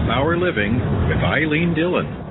Power Living with Eileen Dillon.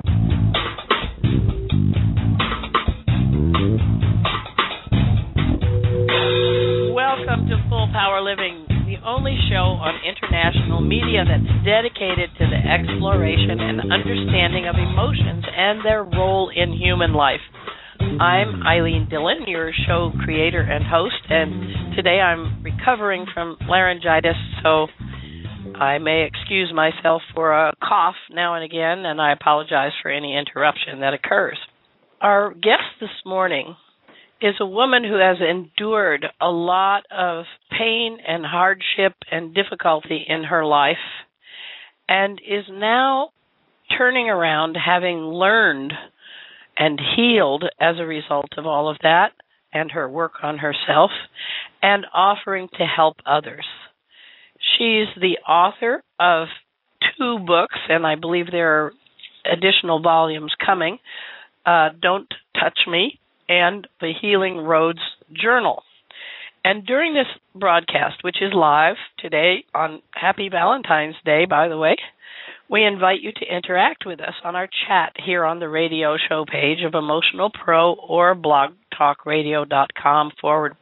Welcome to Full Power Living, the only show on international media that's dedicated to the exploration and understanding of emotions and their role in human life. I'm Eileen Dillon, your show creator and host, and today I'm recovering from laryngitis, so I may excuse myself for a cough now and again, and I apologize for any interruption that occurs. Our guest this morning is a woman who has endured a lot of pain and hardship and difficulty in her life and is now turning around, having learned and healed as a result of all of that and her work on herself, and offering to help others. She's the author of 2 books, and I believe there are additional volumes coming, Don't Touch Me, and the Healing Roads Journal. And during this broadcast, which is live today on Happy Valentine's Day, by the way, we invite you to interact with us on our chat here on the radio show page of Emotional Pro or blogtalkradio.com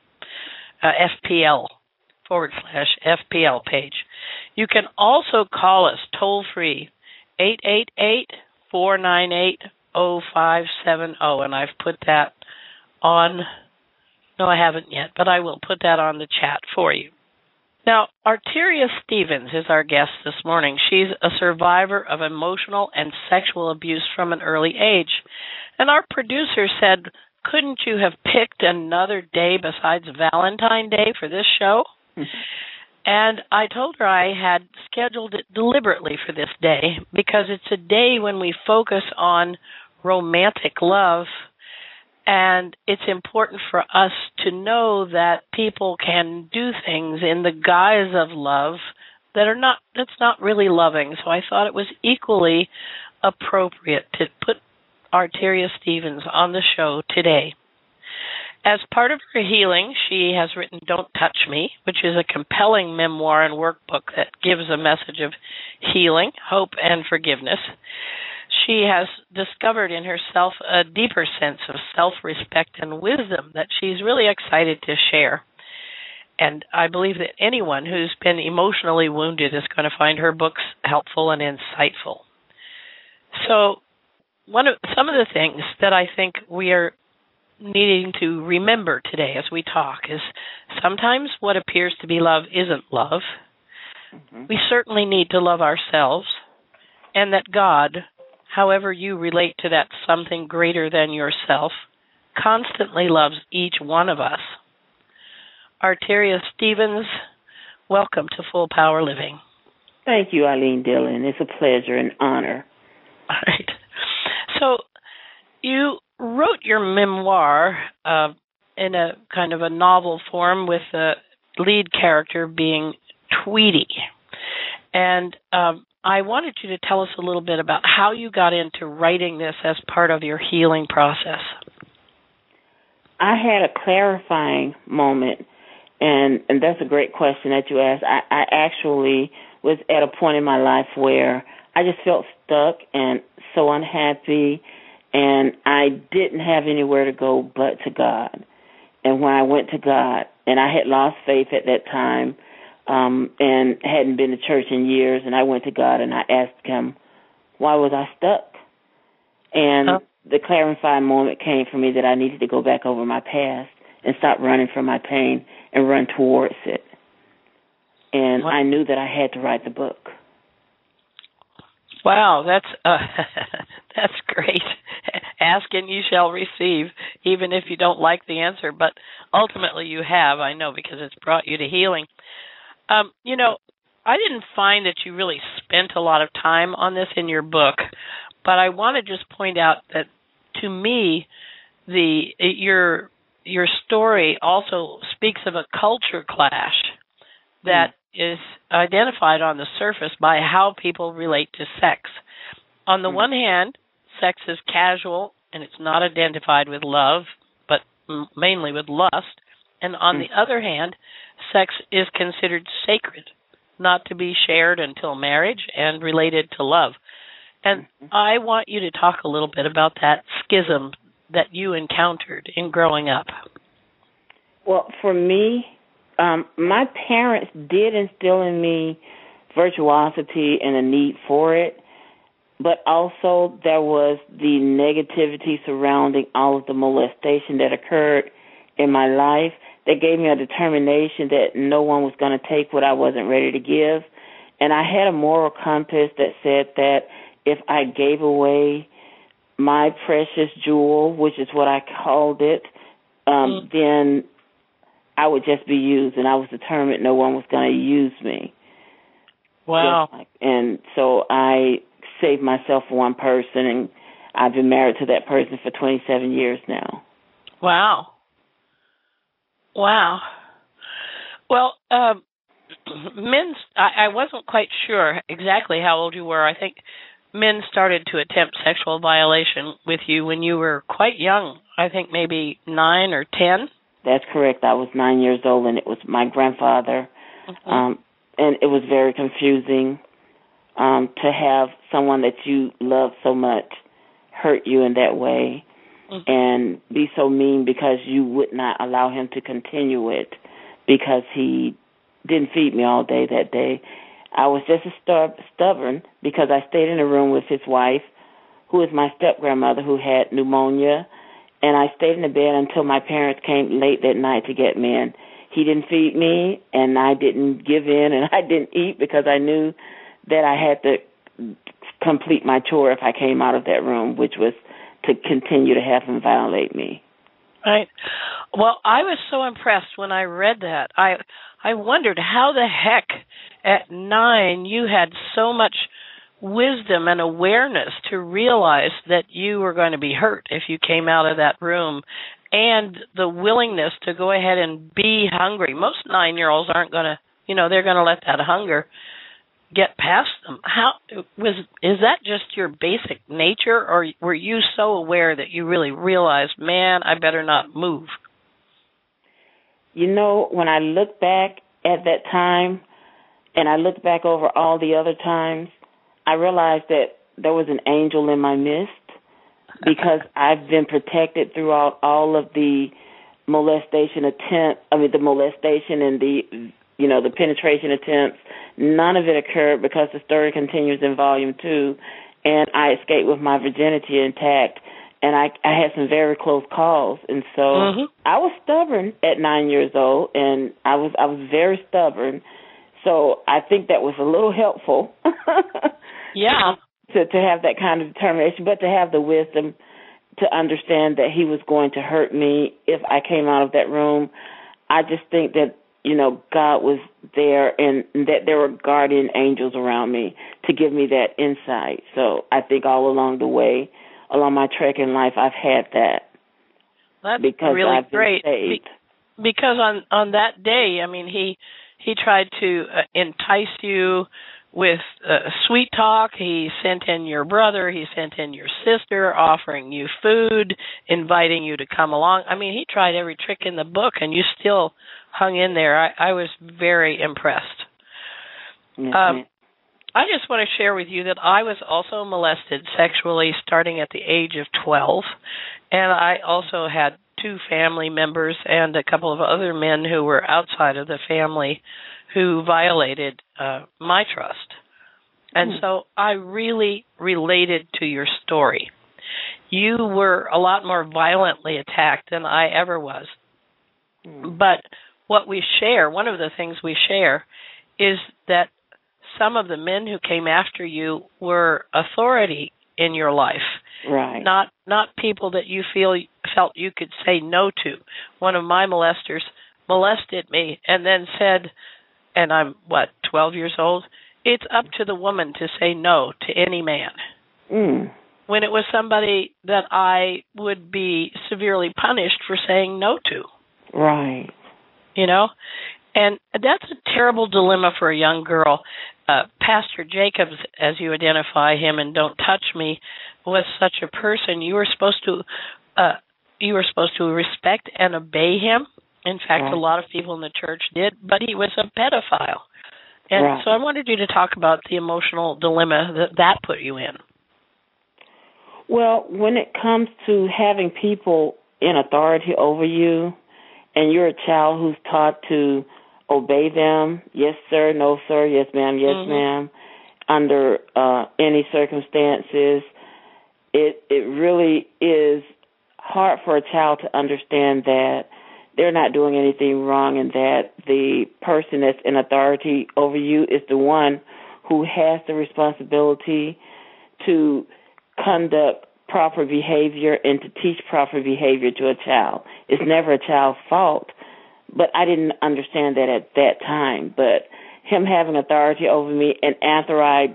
FPL/FPL page. You can also call us toll-free, 888-498-0570, and I've put that on, no, I haven't yet, but I will put that on the chat for you. Now, Arteria Stevens is our guest this morning. She's a survivor of emotional and sexual abuse from an early age. And our producer said, couldn't you have picked another day besides Valentine's Day for this show? And I told her I had scheduled it deliberately for this day because it's a day when we focus on romantic love. And it's important for us to know that people can do things in the guise of love that's not really loving. So I thought it was equally appropriate to put Arteria Stevens on the show today. As part of her healing, she has written Don't Touch Me, which is a compelling memoir and workbook that gives a message of healing, hope, and forgiveness. She has discovered in herself a deeper sense of self-respect and wisdom that she's really excited to share. And I believe that anyone who's been emotionally wounded is going to find her books helpful and insightful. So some of the things that I think we are needing to remember today as we talk is sometimes what appears to be love isn't love. Mm-hmm. We certainly need to love ourselves, and that God, however you relate to that something greater than yourself, constantly loves each one of us. Arteria Stevens, welcome to Full Power Living. Thank you, Eileen Dillon. It's a pleasure and honor. All right. So you wrote your memoir in a kind of a novel form with the lead character being Tweety. And I wanted you to tell us a little bit about how you got into writing this as part of your healing process. I had a clarifying moment, and that's a great question that you asked. I actually was at a point in my life where I just felt stuck and so unhappy, and I didn't have anywhere to go but to God. And when I went to God, and I had lost faith at that time, and hadn't been to church in years, and I went to God and I asked him, why was I stuck? And the clarifying moment came for me that I needed to go back over my past and stop running from my pain and run towards it. And I knew that I had to write the book. Wow, that's great. Ask and you shall receive, even if you don't like the answer. But ultimately you have, I know, because it's brought you to healing. I didn't find that you really spent a lot of time on this in your book, but I want to just point out that to me, your story also speaks of a culture clash that is identified on the surface by how people relate to sex. On the one hand, sex is casual and it's not identified with love, but mainly with lust. And on the other hand, sex is considered sacred not to be shared until marriage and related to love. And I want you to talk a little bit about that schism that you encountered in growing up. Well, for me, my parents did instill in me virtuosity and a need for it, but also there was the negativity surrounding all of the molestation that occurred in my life that gave me a determination that no one was going to take what I wasn't ready to give. And I had a moral compass that said that if I gave away my precious jewel, which is what I called it, then I would just be used, and I was determined no one was going to use me. Wow. And so I saved myself for one person, and I've been married to that person for 27 years now. Wow. Wow. Well, I wasn't quite sure exactly how old you were. I think men started to attempt sexual violation with you when you were quite young. I think maybe 9 or 10. That's correct. I was 9 years old, and it was my grandfather. And it was very confusing to have someone that you love so much hurt you in that way and be so mean because you would not allow him to continue it because he didn't feed me all day that day. I was just stubborn because I stayed in a room with his wife, who is my step-grandmother, who had pneumonia, and I stayed in the bed until my parents came late that night to get me in. He didn't feed me, and I didn't give in, and I didn't eat because I knew that I had to complete my chore if I came out of that room, which was to continue to have him violate me. Right. Well, I was so impressed when I read that. I wondered how the heck at 9 you had so much wisdom and awareness to realize that you were going to be hurt if you came out of that room, and the willingness to go ahead and be hungry. Most 9-year-olds aren't going to, they're going to let that hunger get past them. Is that just your basic nature, or were you so aware that you really realized, man, I better not move? When I look back at that time, and I look back over all the other times, I realized that there was an angel in my midst because I've been protected throughout all of the molestation the molestation and the penetration attempts. None of it occurred because the story continues in Volume 2, and I escaped with my virginity intact, and I had some very close calls. And so I was stubborn at 9 years old, and I was very stubborn. So I think that was a little helpful. Yeah. To have that kind of determination, but to have the wisdom to understand that he was going to hurt me if I came out of that room. I just think that, God was there and that there were guardian angels around me to give me that insight. So I think all along the way, along my trek in life, I've had that. That's because really I've been great. saved. Because on that day, he tried to entice you with sweet talk. He sent in your brother. He sent in your sister, offering you food, inviting you to come along. He tried every trick in the book, and you still hung in there. I was very impressed. Mm-hmm. I just want to share with you that I was also molested sexually starting at the age of 12, and I also had 2 family members and a couple of other men who were outside of the family who violated my trust. And so I really related to your story. You were a lot more violently attacked than I ever was. But what we share, one of the things we share, is that some of the men who came after you were authority in your life. Right. Not people that you felt you could say no to. One of my molesters molested me and then said, and I'm, 12 years old? It's up to the woman to say no to any man. When it was somebody that I would be severely punished for saying no to. Right. And that's a terrible dilemma for a young girl. Pastor Jacobs, as you identify him in Don't Touch Me, was such a person. You were supposed to respect and obey him. In fact, a lot of people in the church did, but he was a pedophile. And right. so I wanted you to talk about the emotional dilemma that put you in. Well, when it comes to having people in authority over you, and you're a child who's taught to obey them, yes, sir, no, sir, yes, ma'am, yes, ma'am, under any circumstances, it really is hard for a child to understand that they're not doing anything wrong and that the person that's in authority over you is the one who has the responsibility to conduct proper behavior and to teach proper behavior to a child. It's never a child's fault, but I didn't understand that at that time. But him having authority over me, and after I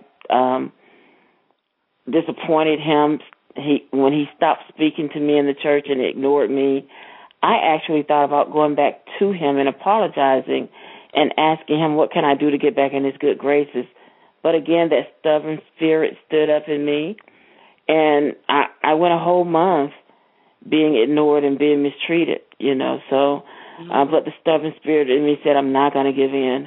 disappointed him, when he stopped speaking to me in the church and ignored me, I actually thought about going back to him and apologizing and asking him, what can I do to get back in his good graces? But again, that stubborn spirit stood up in me, and I went a whole month being ignored and being mistreated, so, but the stubborn spirit in me said, I'm not going to give in.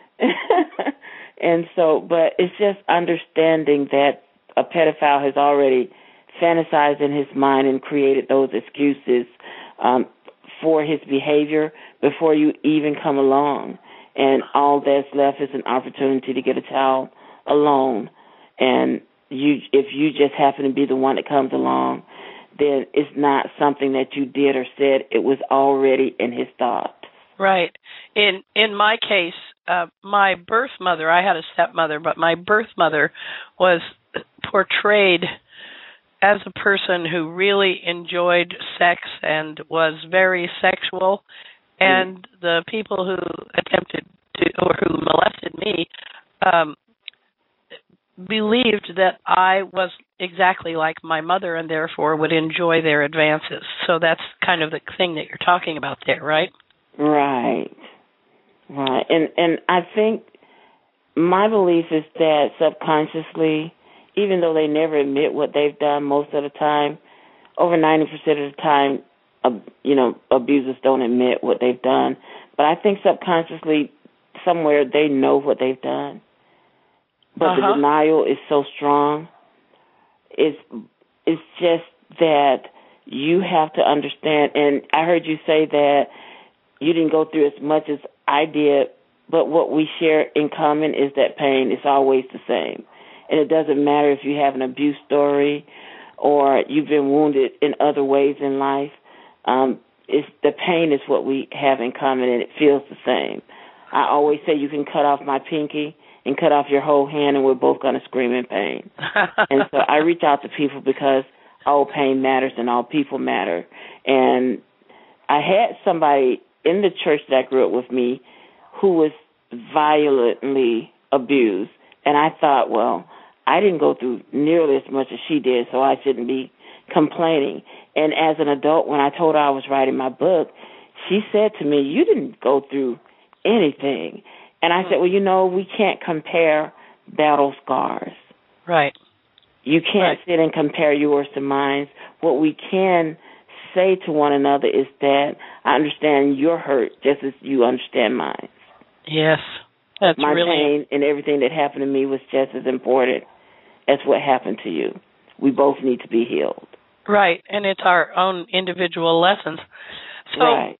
And so, but it's just understanding that a pedophile has already fantasized in his mind and created those excuses for his behavior before you even come along. And all that's left is an opportunity to get a child alone. And if you just happen to be the one that comes along, then it's not something that you did or said. It was already in his thought. Right. In my case, my birth mother, I had a stepmother, but my birth mother was portrayed as a person who really enjoyed sex and was very sexual, and the people who attempted to, or who molested me, believed that I was exactly like my mother and therefore would enjoy their advances. So that's kind of the thing that you're talking about there, right? Right. And I think my belief is that subconsciously, even though they never admit what they've done most of the time, over 90% of the time, abusers don't admit what they've done. But I think subconsciously, somewhere they know what they've done. But the denial is so strong. It's just that you have to understand, and I heard you say that you didn't go through as much as I did, but what we share in common is that pain is always the same. And it doesn't matter if you have an abuse story or you've been wounded in other ways in life. It's the pain is what we have in common, and it feels the same. I always say you can cut off my pinky and cut off your whole hand, and we're both going to scream in pain. And so I reach out to people because all pain matters and all people matter. And I had somebody in the church that grew up with me who was violently abused. And I thought, well, I didn't go through nearly as much as she did, so I shouldn't be complaining. And as an adult, when I told her I was writing my book, she said to me, you didn't go through anything. And I said, well, we can't compare battle scars. Right. You can't sit and compare yours to mine. What we can say to one another is that I understand your hurt just as you understand mine. Yes. That's my really... pain and everything that happened to me was just as important as what happened to you. We both need to be healed. Right, and it's our own individual lessons. So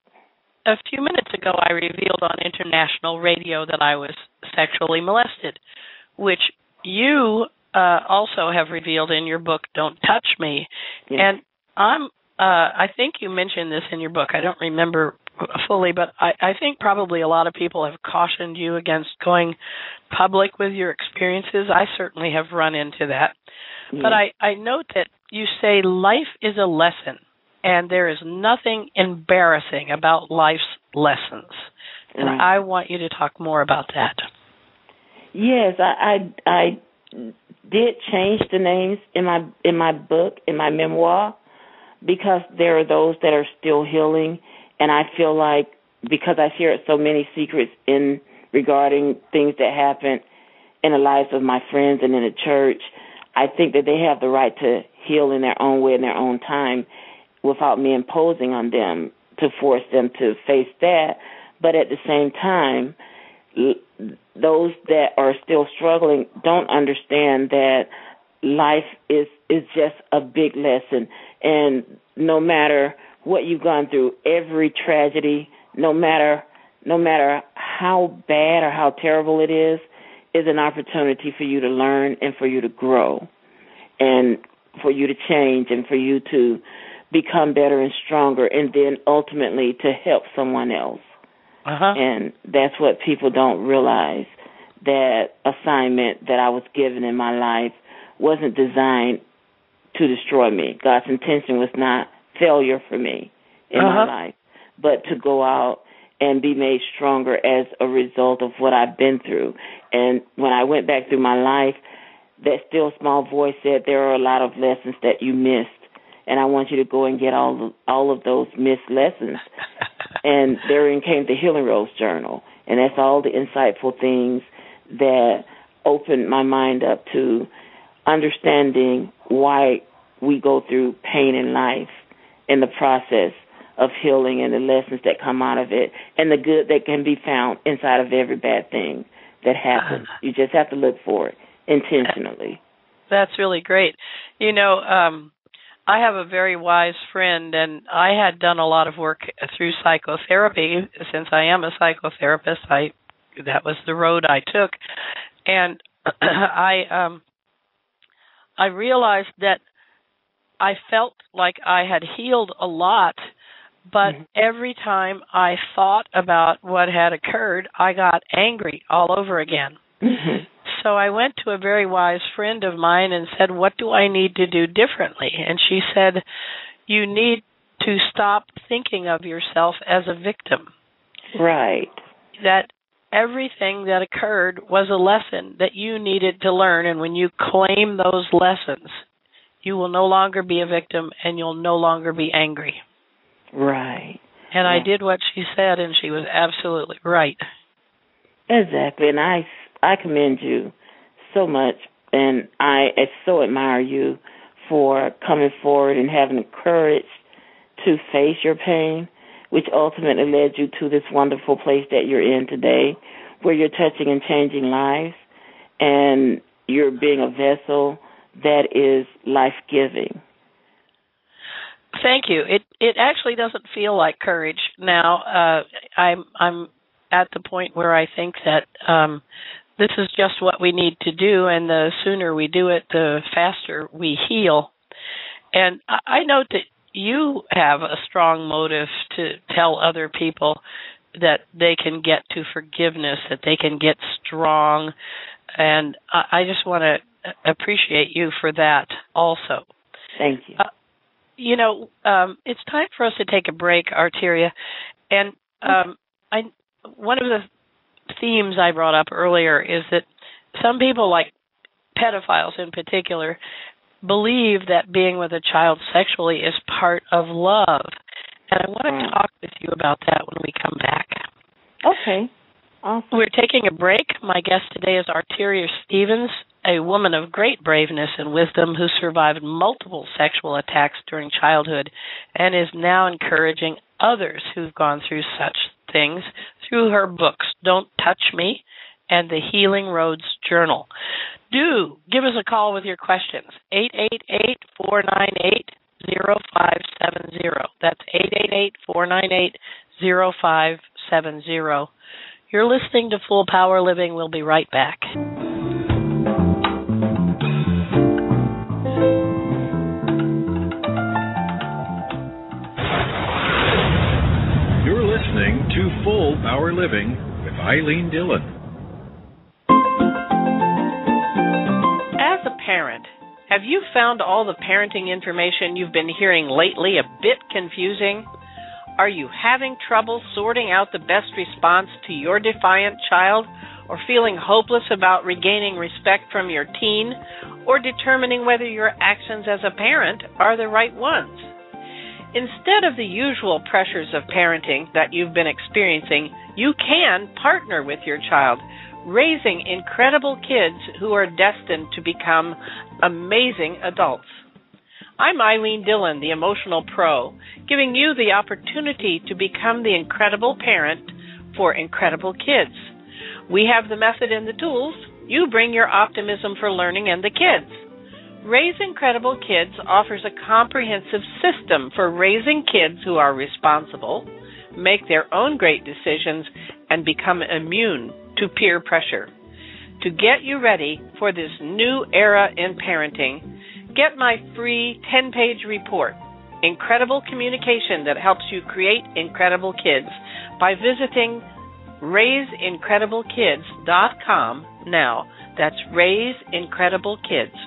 a few minutes ago I revealed on international radio that I was sexually molested, which you also have revealed in your book, Don't Touch Me. Yes. And I think you mentioned this in your book. I don't remember fully, but I think probably a lot of people have cautioned you against going public with your experiences. I certainly have run into that. Yes. But I note that you say life is a lesson, and there is nothing embarrassing about life's lessons. And I want you to talk more about that. Yes, I did change the names in my book, in my memoir, because there are those that are still healing. And I feel like because I shared so many secrets regarding things that happened in the lives of my friends and in the church, I think that they have the right to heal in their own way, in their own time, without me imposing on them to force them to face that. But at the same time, those that are still struggling don't understand that life is just a big lesson. And no matter what you've gone through, every tragedy, no matter how bad or how terrible it is an opportunity for you to learn and for you to grow and for you to change and for you to become better and stronger and then ultimately to help someone else. And that's what people don't realize, that assignment that I was given in my life wasn't designed to destroy me. God's intention was not failure for me in my life, but to go out and be made stronger as a result of what I've been through. And when I went back through my life, that still small voice said there are a lot of lessons that you missed, and I want you to go and get all of those missed lessons. And therein came the Healing Rose Journal, and that's all the insightful things that opened my mind up to understanding why we go through pain in life in the process of healing and the lessons that come out of it and the good that can be found inside of every bad thing that happens. You just have to look for it intentionally. That's really great. You know, I have a very wise friend, and I had done a lot of work through psychotherapy. Since I am a psychotherapist, that was the road I took. And I realized that I felt like I had healed a lot, but every time I thought about what had occurred, I got angry all over again. So I went to a very wise friend of mine and said, what do I need to do differently? And she said, you need to stop thinking of yourself as a victim. Right. That everything that occurred was a lesson that you needed to learn, and when you claim those lessons, you will no longer be a victim and you'll no longer be angry. Right. And I did what she said, and she was absolutely right. Exactly, and I commend you so much, and I so admire you for coming forward and having the courage to face your pain, which ultimately led you to this wonderful place that you're in today, where you're touching and changing lives, and you're being a vessel that is life-giving. Thank you. It actually doesn't feel like courage now. I'm at the point where I think that this is just what we need to do, and the sooner we do it, the faster we heal. And I note that you have a strong motive to tell other people that they can get to forgiveness, that they can get strong, and I just want to appreciate you for that also. Thank you. You know, it's time for us to take a break, Arteria, and one of the themes I brought up earlier is that some people, like pedophiles in particular, believe that being with a child sexually is part of love. And I want to talk with you about that when we come back. Okay. Awesome. We're taking a break. My guest today is Arteria Stevens, a woman of great braveness and wisdom who survived multiple sexual attacks during childhood and is now encouraging others who've gone through such things through her books, Don't Touch Me and the Healing Roads Journal. Do give us a call with your questions, 888-498-0570. That's 888-498-0570. You're listening to Full Power Living. We'll be right back. You're listening to Full Power Living with Eileen Dillon. As a parent, have you found all the parenting information you've been hearing lately a bit confusing? Are you having trouble sorting out the best response to your defiant child, or feeling hopeless about regaining respect from your teen, or determining whether your actions as a parent are the right ones? Instead of the usual pressures of parenting that you've been experiencing, you can partner with your child, raising incredible kids who are destined to become amazing adults. I'm Eileen Dillon, the Emotional Pro, giving you the opportunity to become the incredible parent for incredible kids. We have the method and the tools. You bring your optimism for learning and the kids. Raise Incredible Kids offers a comprehensive system for raising kids who are responsible, make their own great decisions, and become immune to peer pressure. To get you ready for this new era in parenting, get my free 10-page report, Incredible Communication that helps you create incredible kids, by visiting raiseincrediblekids.com now. That's raiseincrediblekids.com.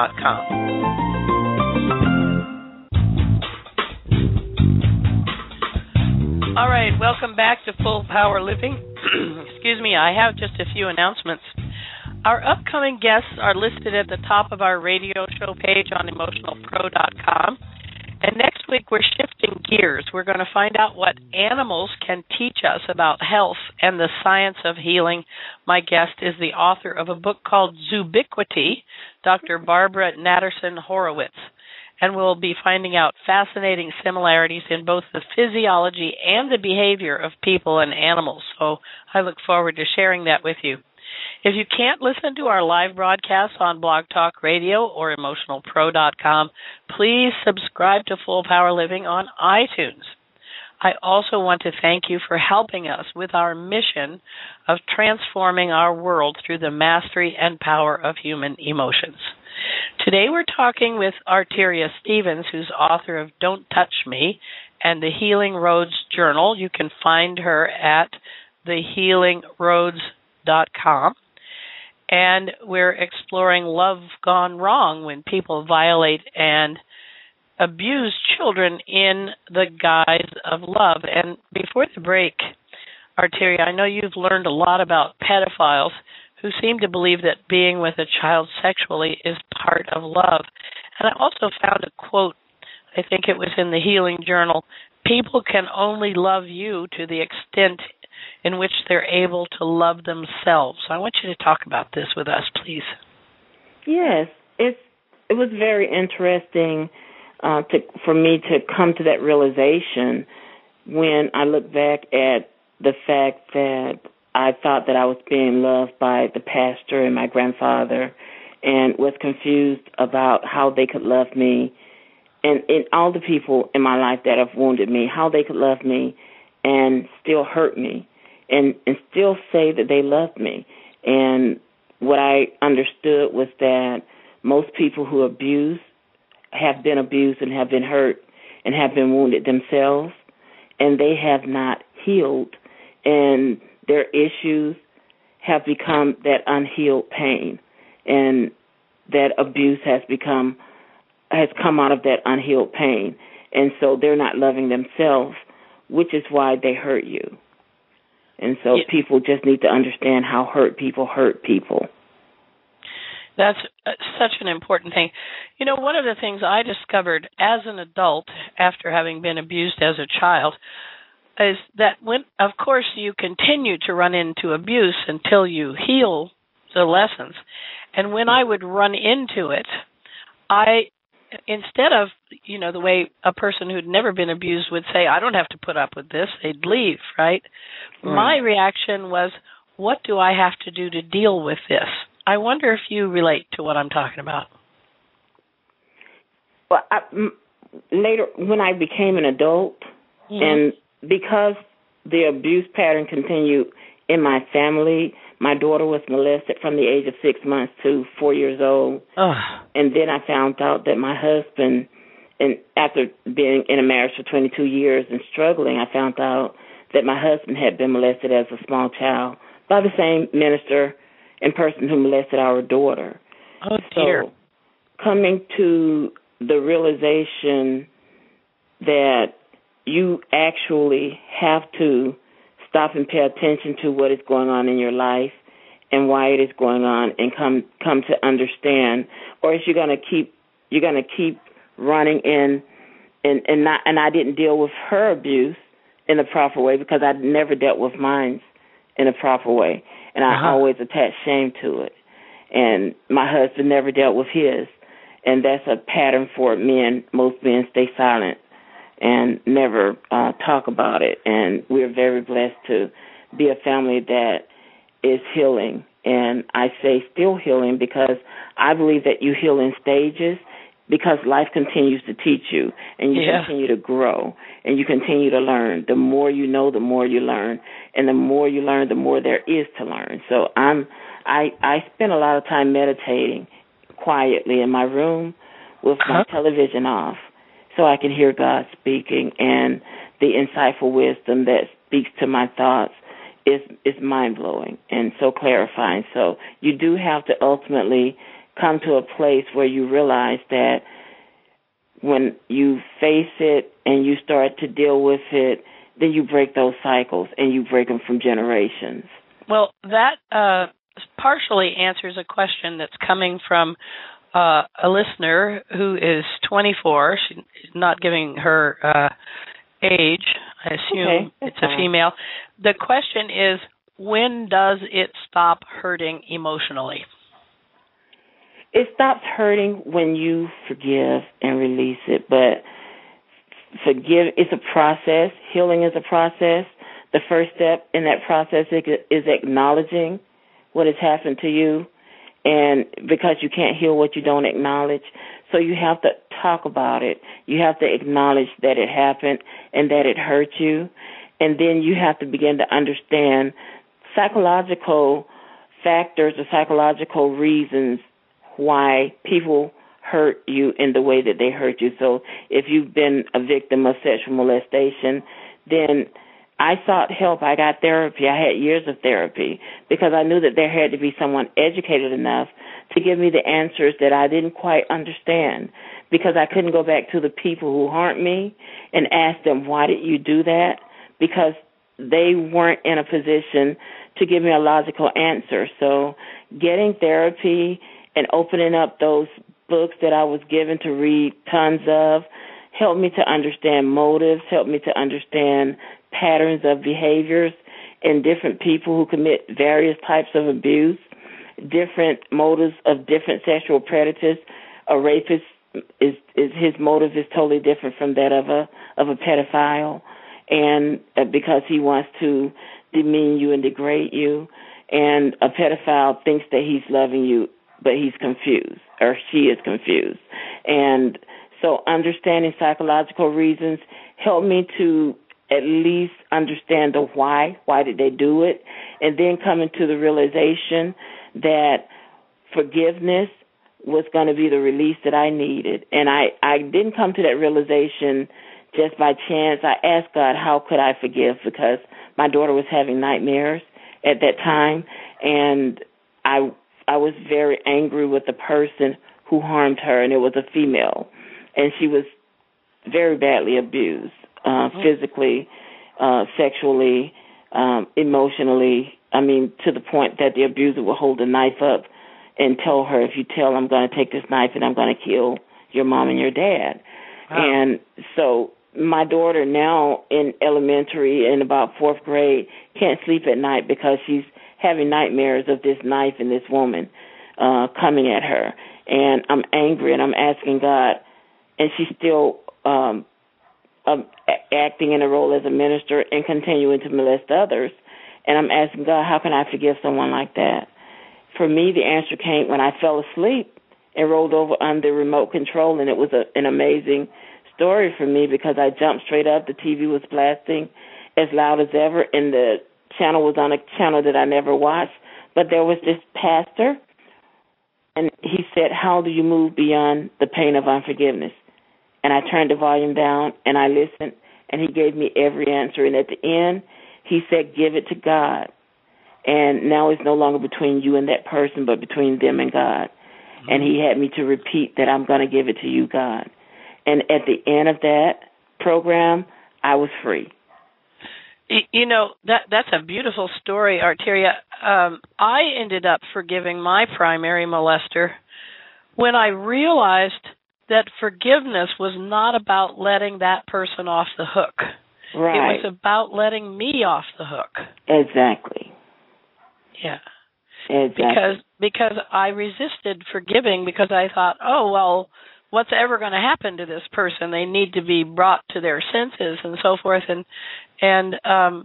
All right, welcome back to Full Power Living. Excuse me, I have just a few announcements. Our upcoming guests are listed at the top of our radio show page on emotionalpro.com. And next week we're shifting gears. We're going to find out what animals can teach us about health and the science of healing. My guest is the author of a book called Zoobiquity, Dr. Barbara Natterson Horowitz. And we'll be finding out fascinating similarities in both the physiology and the behavior of people and animals. So I look forward to sharing that with you. If you can't listen to our live broadcasts on Blog Talk Radio or emotionalpro.com, please subscribe to Full Power Living on iTunes. I also want to thank you for helping us with our mission of transforming our world through the mastery and power of human emotions. Today we're talking with Arteria Stevens, who's author of Don't Touch Me and the Healing Roads Journal. You can find her at thehealingroads.com. And we're exploring love gone wrong, when people violate and abuse children in the guise of love. And before the break, Arteria, I know you've learned a lot about pedophiles who seem to believe that being with a child sexually is part of love. And I also found a quote, I think it was in the Healing Journal: people can only love you to the extent in which they're able to love themselves. I want you to talk about this with us, please. Yes, it was very interesting for me to come to that realization when I look back at the fact that I thought that I was being loved by the pastor and my grandfather, and was confused about how they could love me, and all the people in my life that have wounded me, how they could love me and still hurt me. And still say that they loved me. And what I understood was that most people who abuse have been abused and have been hurt and have been wounded themselves, and they have not healed. And their issues have become that unhealed pain, and that abuse has come out of that unhealed pain. And so they're not loving themselves, which is why they hurt you. And so people just need to understand how hurt people. That's such an important thing. You know, one of the things I discovered as an adult after having been abused as a child is that when, of course, you continue to run into abuse until you heal the lessons. And when I would run into it, instead of, the way a person who'd never been abused would say, I don't have to put up with this, they'd leave, right? My reaction was, what do I have to do to deal with this? I wonder if you relate to what I'm talking about. Well, later, when I became an adult, and because the abuse pattern continued in my family, my daughter was molested from the age of 6 months to 4 years old. And then I found out that my husband, and after being in a marriage for 22 years and struggling, I found out that my husband had been molested as a small child by the same minister and person who molested our daughter. Oh, dear. So coming to the realization that you actually have to stop and pay attention to what is going on in your life and why it is going on, and come to understand, or else you're gonna keep running in and I didn't deal with her abuse in the proper way because I never dealt with mine in a proper way, and I always attached shame to it. And my husband never dealt with his, and that's a pattern for men. Most men stay silent and never talk about it. And we're very blessed to be a family that is healing. And I say still healing because I believe that you heal in stages because life continues to teach you, and you continue to grow, and you continue to learn. The more you know, the more you learn, and the more you learn, the more there is to learn. So I spend a lot of time meditating quietly in my room with my television off so I can hear God speaking, and the insightful wisdom that speaks to my thoughts is mind-blowing and so clarifying. So you do have to ultimately come to a place where you realize that when you face it and you start to deal with it, then you break those cycles and you break them from generations. Well, that partially answers a question that's coming from a listener who is 24. She's not giving her age. I assume it's a female. The question is, when does it stop hurting emotionally? It stops hurting when you forgive and release it, but forgive is a process. Healing is a process. The first step in that process is acknowledging what has happened to you, and because you can't heal what you don't acknowledge, so you have to talk about it. You have to acknowledge that it happened and that it hurt you, and then you have to begin to understand psychological factors or psychological reasons why people hurt you in the way that they hurt you. So if you've been a victim of sexual molestation, then I sought help. I got therapy. I had years of therapy because I knew that there had to be someone educated enough to give me the answers that I didn't quite understand, because I couldn't go back to the people who harmed me and ask them, why did you do that? Because they weren't in a position to give me a logical answer. So getting therapy and opening up those books that I was given to read tons of helped me to understand motives, helped me to understand patterns of behaviors in different people who commit various types of abuse, different motives of different sexual predators. A rapist is his motive is totally different from that of a pedophile, and because he wants to demean you and degrade you. And a pedophile thinks that he's loving you, but he's confused, or she is confused. And so understanding psychological reasons helped me to at least understand the why did they do it, and then coming to the realization that forgiveness was going to be the release that I needed. And I didn't come to that realization just by chance. I asked God, how could I forgive? Because my daughter was having nightmares at that time, and I was very angry with the person who harmed her, and it was a female, and she was very badly abused, physically, sexually, emotionally. I mean, to the point that the abuser would hold a knife up and tell her, if you tell, I'm going to take this knife and I'm going to kill your mom and your dad. Wow. And so my daughter now in elementary, in about 4th grade, can't sleep at night because she's having nightmares of this knife and this woman coming at her. And I'm angry, and I'm asking God, and she's still acting in a role as a minister and continuing to molest others. And I'm asking God, how can I forgive someone like that? For me, the answer came when I fell asleep and rolled over under remote control, and it was an amazing story for me because I jumped straight up. The TV was blasting as loud as ever, and the channel was on a channel that I never watched. But there was this pastor, and he said, how do you move beyond the pain of unforgiveness? And I turned the volume down, and I listened, and he gave me every answer. And at the end, he said, give it to God. And now it's no longer between you and that person, but between them and God. Mm-hmm. And he had me to repeat that I'm going to give it to you, God. And at the end of that program, I was free. You know, that's a beautiful story, Arteria. I ended up forgiving my primary molester when I realized that forgiveness was not about letting that person off the hook. Right. It was about letting me off the hook. Exactly. Yeah. Exactly. Because I resisted forgiving because I thought, oh, well, what's ever going to happen to this person? They need to be brought to their senses and so forth. And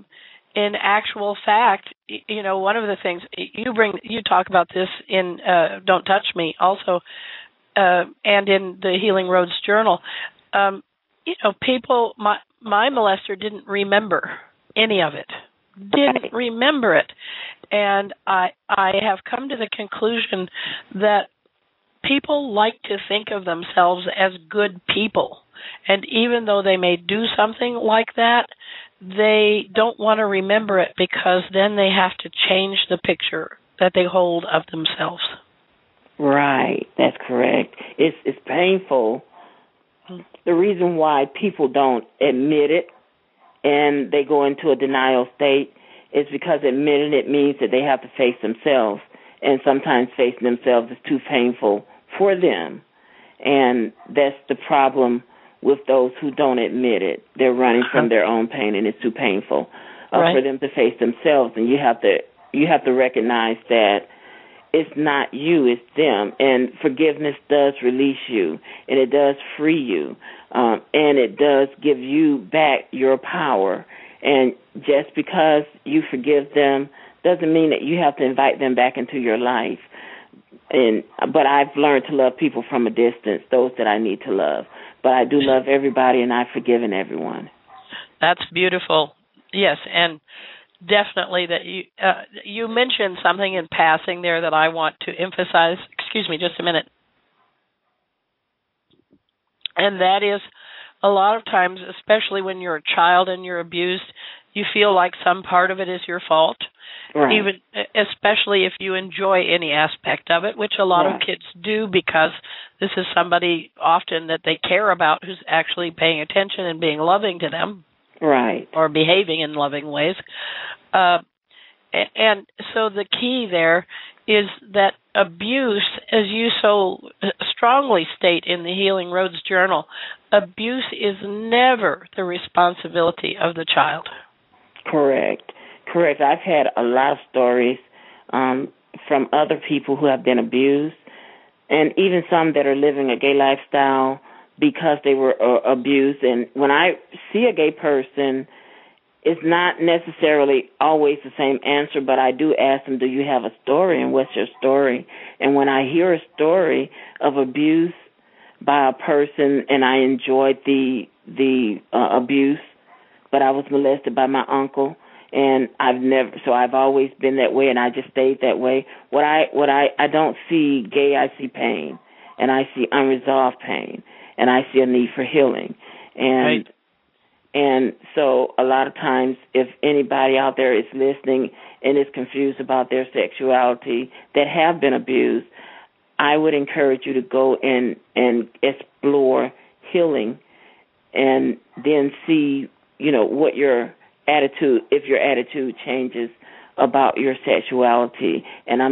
in actual fact, one of the things you talk about this in Don't Touch Me also, and in the Healing Roads Journal. People, my molester didn't remember any of it. Didn't remember it. And I have come to the conclusion that people like to think of themselves as good people. And even though they may do something like that, they don't want to remember it because then they have to change the picture that they hold of themselves. Right, that's correct. It's painful. The reason why people don't admit it and they go into a denial state is because admitting it means that they have to face themselves, and sometimes facing themselves is too painful for them. And that's the problem with those who don't admit it. They're running from their own pain, and it's too painful for them to face themselves. And you have to recognize that it's not you, it's them. And forgiveness does release you, and it does free you, and it does give you back your power. And just because you forgive them doesn't mean that you have to invite them back into your life. But I've learned to love people from a distance, those that I need to love. But I do love everybody, and I've forgiven everyone. That's beautiful. Yes, and definitely that you mentioned something in passing there that I want to emphasize. Excuse me, just a minute. And that is, a lot of times, especially when you're a child and you're abused, you feel like some part of it is your fault. Right. Even especially if you enjoy any aspect of it, which a lot of kids do, because this is somebody often that they care about who's actually paying attention and being loving to them. Right. Or behaving in loving ways. And so the key there is that abuse, as you so strongly state in the Healing Roads Journal, abuse is never the responsibility of the child. Correct. I've had a lot of stories from other people who have been abused, and even some that are living a gay lifestyle because they were abused. And when I see a gay person, it's not necessarily always the same answer, but I do ask them, do you have a story, and what's your story? And when I hear a story of abuse by a person, and I enjoyed the abuse, but I was molested by my uncle, and I've always been that way, and I just stayed that way. I don't see gay, I see pain, and I see unresolved pain, and I see a need for healing. And so a lot of times, if anybody out there is listening and is confused about their sexuality that have been abused, I would encourage you to go and explore healing, and then see, what your attitude, if your attitude changes about your sexuality. And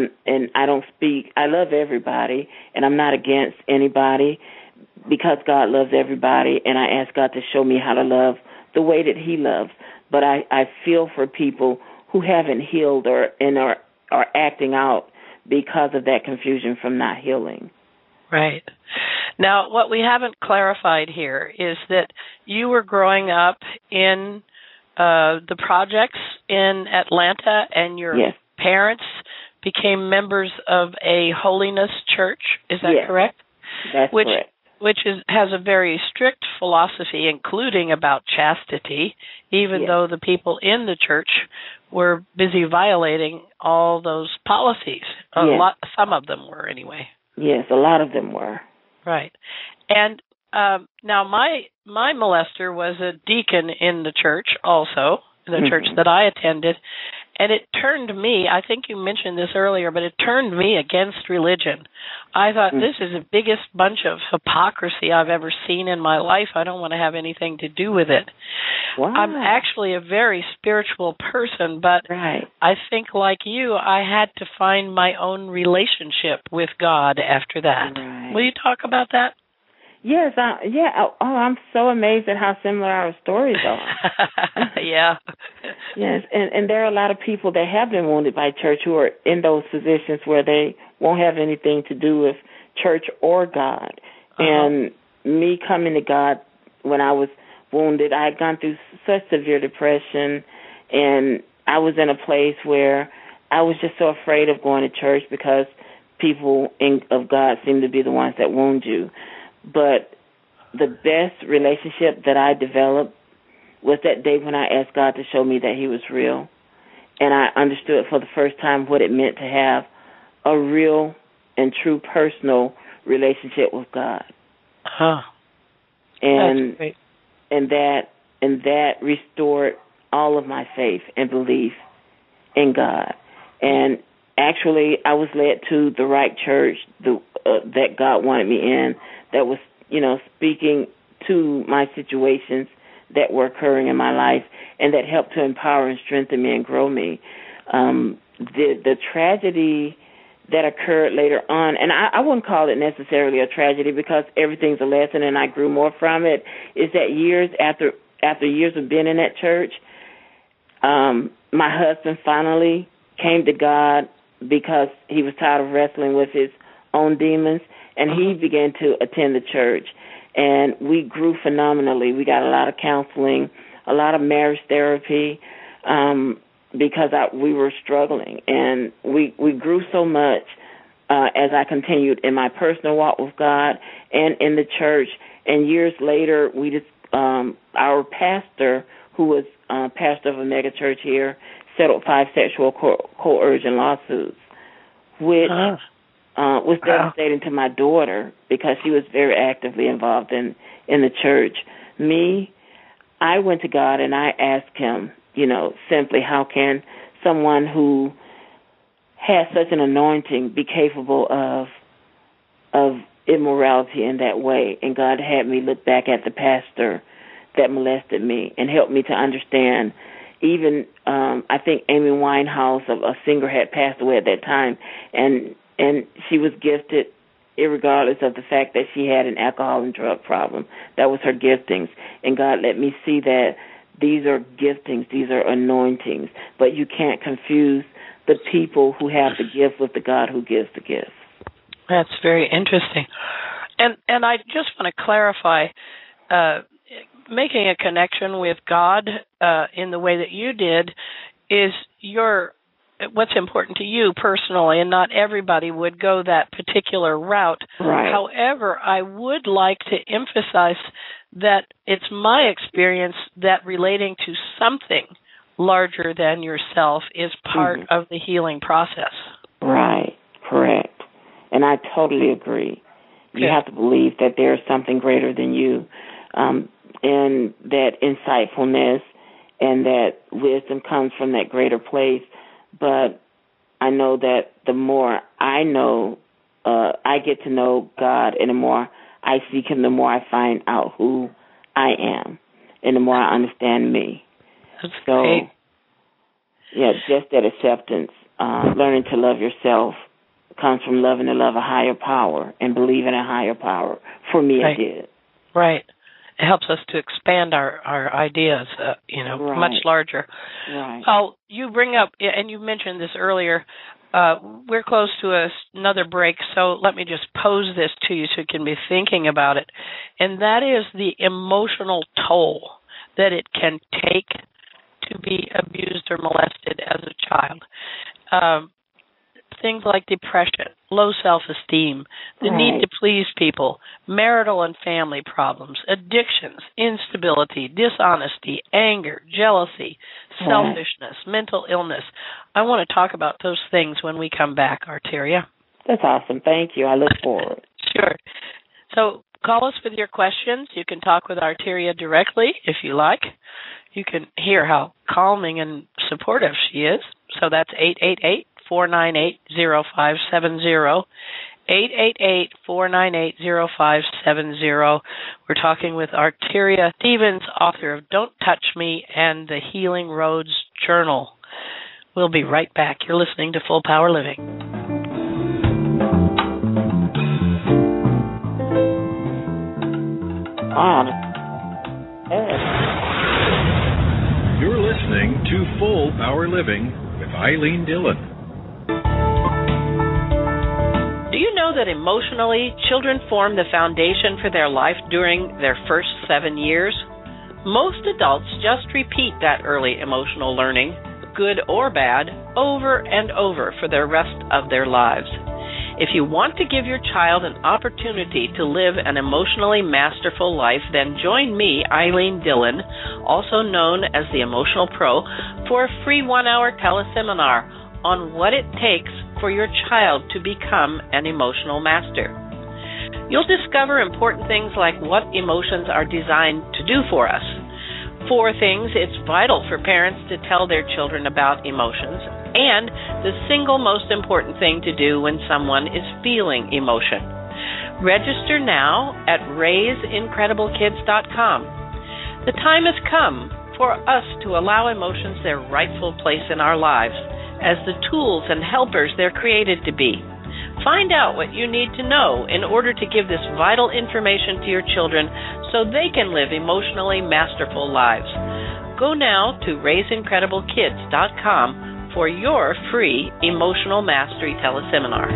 I love everybody, and I'm not against anybody, because God loves everybody, and I ask God to show me how to love the way that He loves. But I feel for people who haven't healed or are acting out because of that confusion from not healing. Right. Now, what we haven't clarified here is that you were growing up in the projects in Atlanta, and your parents became members of a holiness church. Is that correct? That's correct. Which has a very strict philosophy, including about chastity, even though the people in the church were busy violating all those policies. Some of them were, anyway. Yes, a lot of them were. Right. And now my molester was a deacon in the church also, the church that I attended, and it turned me, I think you mentioned this earlier, but it turned me against religion. I thought, this is the biggest bunch of hypocrisy I've ever seen in my life. I don't want to have anything to do with it. Wow. I'm actually a very spiritual person, but I think, like you, I had to find my own relationship with God after that. Right. Will you talk about that? Yes, I'm so amazed at how similar our stories are. Yeah. Yes, and there are a lot of people that have been wounded by church who are in those positions where they won't have anything to do with church or God. And me coming to God when I was wounded, I had gone through such severe depression, and I was in a place where I was just so afraid of going to church because people of God seem to be the ones that wound you. But the best relationship that I developed was that day when I asked God to show me that he was real. And I understood for the first time what it meant to have a real and true personal relationship with God. Huh. And that's great. and that restored all of my faith and belief in God. And actually, I was led to the right church that God wanted me in, that was, speaking to my situations that were occurring in my life, and that helped to empower and strengthen me and grow me. The tragedy that occurred later on, and I wouldn't call it necessarily a tragedy because everything's a lesson and I grew more from it, is that years after years of being in that church, my husband finally came to God because he was tired of wrestling with his own demons, and he began to attend the church. And we grew phenomenally. We got a lot of counseling, a lot of marriage therapy, because we were struggling. And we grew so much as I continued in my personal walk with God and in the church. And years later, our pastor, who was pastor of a mega church here, settled 5 sexual coercion lawsuits, which was devastating to my daughter because she was very actively involved in the church. I went to God and I asked him, simply, how can someone who has such an anointing be capable of immorality in that way? And God had me look back at the pastor that molested me and helped me to understand. Even I think Amy Winehouse, a singer, had passed away at that time, and she was gifted irregardless of the fact that she had an alcohol and drug problem. That was her giftings. And God let me see that these are giftings, these are anointings, but you can't confuse the people who have the gift with the God who gives the gift. That's very interesting. And I just want to clarify, making a connection with God in the way that you did is what's important to you personally, and not everybody would go that particular route. Right. However, I would like to emphasize that it's my experience that relating to something larger than yourself is part of the healing process. Right, correct. And I totally agree. You have to believe that there is something greater than you, and that insightfulness and that wisdom comes from that greater place. But I know that the more I know, I get to know God, and the more I seek him, the more I find out who I am, and the more I understand me. That's great. Yeah, just that acceptance, learning to love yourself comes from loving to love a higher power and believing in a higher power. For me, it did. Right. It helps us to expand our ideas, much larger. Right. You bring up, and you mentioned this earlier, we're close to another break, so let me just pose this to you so you can be thinking about it. And that is the emotional toll that it can take to be abused or molested as a child. Things like depression, low self-esteem, the need to please people, marital and family problems, addictions, instability, dishonesty, anger, jealousy, selfishness, mental illness. I want to talk about those things when we come back, Arteria. That's awesome. Thank you. I look forward. Sure. So call us with your questions. You can talk with Arteria directly if you like. You can hear how calming and supportive she is. So that's 888-498-0570, 888-498-0570. We're talking with Arteria Stevens, author of Don't Touch Me and the Healing Roads Journal. We'll be right back. You're listening to Full Power Living. You're listening to Full Power Living with Eileen Dillon. Do you know that emotionally, children form the foundation for their life during their first 7 years? Most adults just repeat that early emotional learning, good or bad, over and over for the rest of their lives. If you want to give your child an opportunity to live an emotionally masterful life, then join me, Eileen Dillon, also known as the Emotional Pro, for a free 1-hour teleseminar on what it takes for your child to become an emotional master. You'll discover important things like what emotions are designed to do for us. 4 things it's vital for parents to tell their children about emotions, and the single most important thing to do when someone is feeling emotion. Register now at raiseincrediblekids.com. The time has come for us to allow emotions their rightful place in our lives as the tools and helpers they're created to be. Find out what you need to know in order to give this vital information to your children so they can live emotionally masterful lives. Go now to raiseincrediblekids.com for your free Emotional Mastery Teleseminar.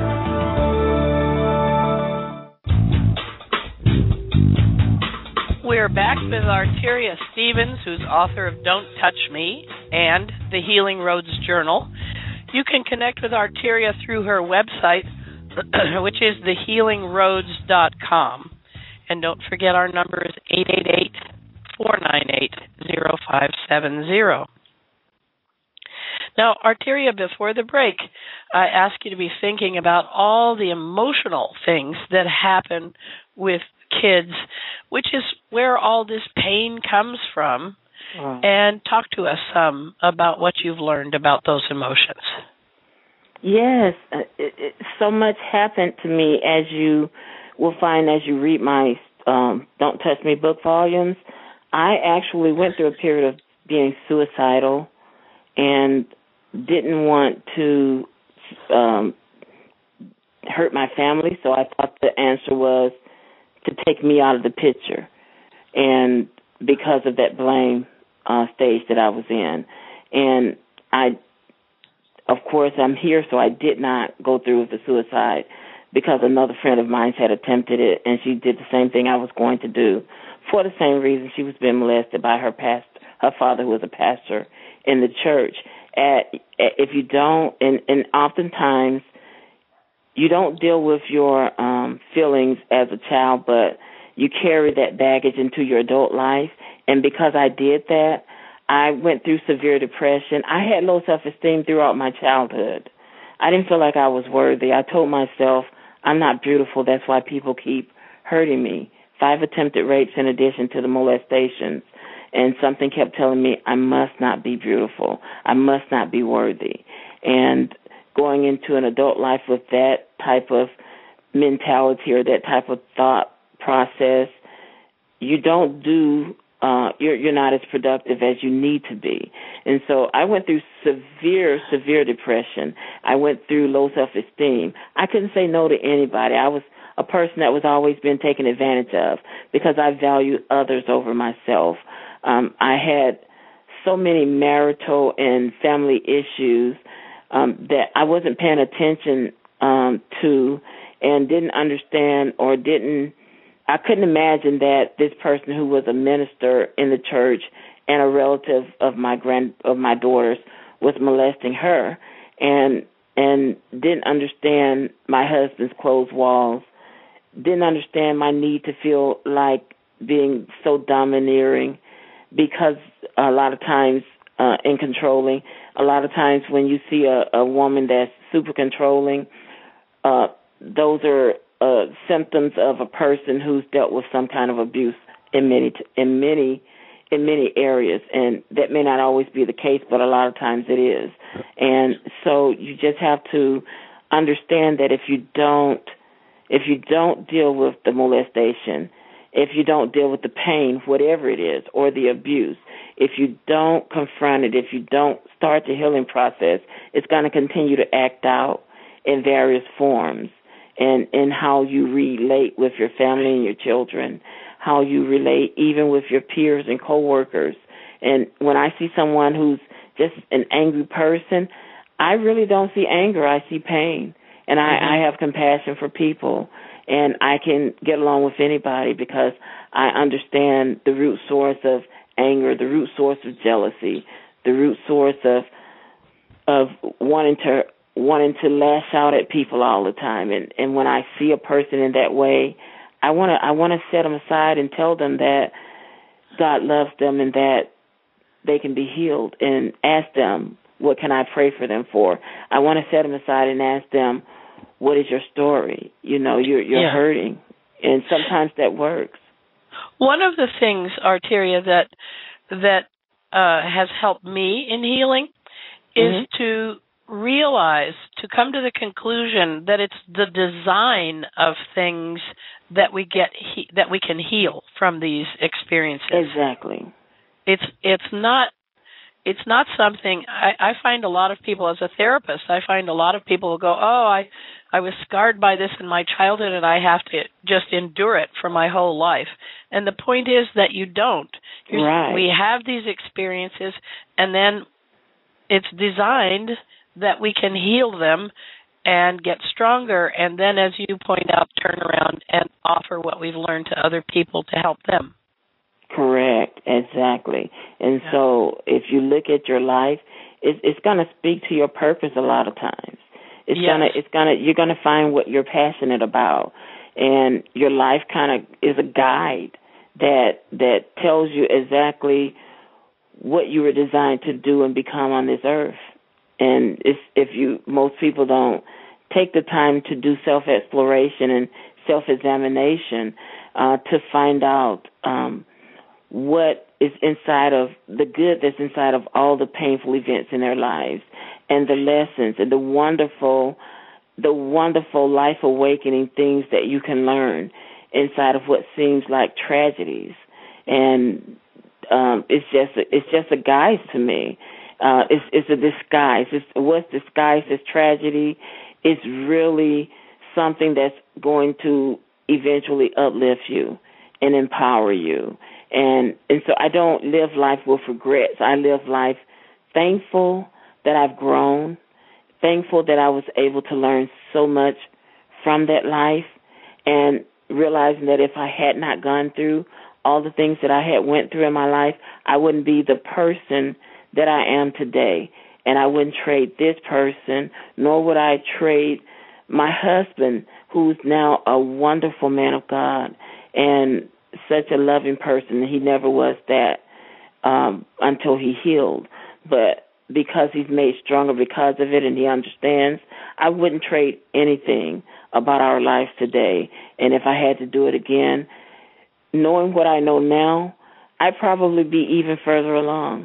We're back with Arteria Stevens, who's author of Don't Touch Me and the Healing Roads Journal. You can connect with Arteria through her website, which is thehealingroads.com. And don't forget our number is 888-498-0570. Now, Arteria, before the break, I asked you to be thinking about all the emotional things that happen with kids, which is where all this pain comes from, and talk to us some about what you've learned about those emotions. Yes, so much happened to me, as you will find as you read my Don't Touch Me book volumes. I actually went through a period of being suicidal and didn't want to hurt my family, so I thought the answer was to take me out of the picture, and because of that blame stage that I was in. And of course, I'm here, so I did not go through with the suicide because another friend of mine had attempted it, and she did the same thing I was going to do for the same reason. She was being molested by her father, who was a pastor in the church. If you don't, and oftentimes you don't deal with your feelings as a child, but you carry that baggage into your adult life. And because I did that, I went through severe depression. I had low self-esteem throughout my childhood. I didn't feel like I was worthy. I told myself, I'm not beautiful. That's why people keep hurting me. 5 attempted rapes in addition to the molestations. And something kept telling me, I must not be beautiful. I must not be worthy. And going into an adult life with that type of mentality or that type of thought process, you don't do you're not as productive as you need to be. And so I went through severe depression. I went through low self-esteem. I couldn't say no to anybody. I was a person that was always being taken advantage of because I valued others over myself. I had so many marital and family issues that I wasn't paying attention to and didn't understand or I couldn't imagine that this person who was a minister in the church and a relative of my daughter's was molesting her, and didn't understand my husband's closed walls, didn't understand my need to feel like being so domineering, because a lot of times in controlling, a lot of times when you see a woman that's super controlling, those are symptoms of a person who's dealt with some kind of abuse in many areas, and that may not always be the case, but a lot of times it is. And so you just have to understand that if you don't deal with the molestation, if you don't deal with the pain, whatever it is, or the abuse, if you don't confront it, if you don't start the healing process, it's going to continue to act out in various forms. And how you relate with your family and your children, how you relate even with your peers and coworkers. And when I see someone who's just an angry person, I really don't see anger. I see pain. And I have compassion for people. And I can get along with anybody because I understand the root source of anger, the root source of jealousy, the root source of of wanting to lash out at people all the time. And when I see a person in that way, I want to set them aside and tell them that God loves them and that they can be healed, and ask them, what can I pray for them for? I want to set them aside and ask them, what is your story? You're hurting, and sometimes that works. One of the things, Arteria, that has helped me in healing is to realize, to come to the conclusion that it's the design of things that we can heal from these experiences. Exactly. It's not something. I find a lot of people, as a therapist, I find a lot of people will go, oh, I was scarred by this in my childhood and I have to just endure it for my whole life. And the point is that you don't. Right. We have these experiences, and then it's designed that we can heal them and get stronger, and then, as you point out, turn around and offer what we've learned to other people to help them. Correct, exactly. And so if you look at your life, it's going to speak to your purpose a lot of times. You're going to find what you're passionate about, and your life kind of is a guide that tells you exactly what you were designed to do and become on this earth. And most people don't take the time to do self-exploration and self-examination to find out what is inside of the good that's inside of all the painful events in their lives, and the lessons and the wonderful life awakening things that you can learn inside of what seems like tragedies. And it's just a guise to me. It's a disguise. What's disguised as tragedy is really something that's going to eventually uplift you and empower you. And so I don't live life with regrets. I live life thankful that I've grown, thankful that I was able to learn so much from that life, and realizing that if I had not gone through all the things that I had went through in my life, I wouldn't be the person that I am today. And I wouldn't trade this person, nor would I trade my husband, who's now a wonderful man of God and such a loving person. He never was that until he healed. But because he's made stronger because of it and he understands, I wouldn't trade anything about our lives today. And if I had to do it again, knowing what I know now, I'd probably be even further along.